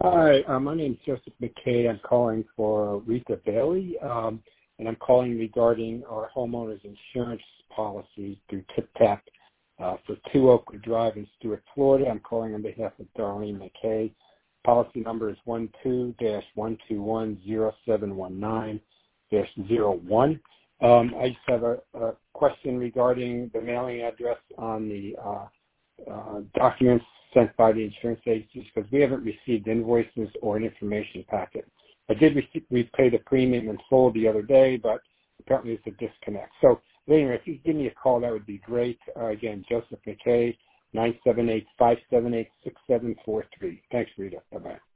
Hi, my name is Joseph McKay. I'm calling for Rita Bailey, and I'm calling regarding our homeowners insurance policy through TipTap for 2 Oakwood Drive in Stuart, Florida. I'm calling on behalf of Darlene McKay. Policy number is 12-121-0719-01. I just have a question regarding the mailing address on the documents sent by the insurance agencies, because we haven't received invoices or an information packet. I did repay the premium in full the other day, but apparently it's a disconnect. So anyway, if you could give me a call, that would be great. Again, Joseph McKay, 978-578-6743. Thanks, Rita. Bye-bye.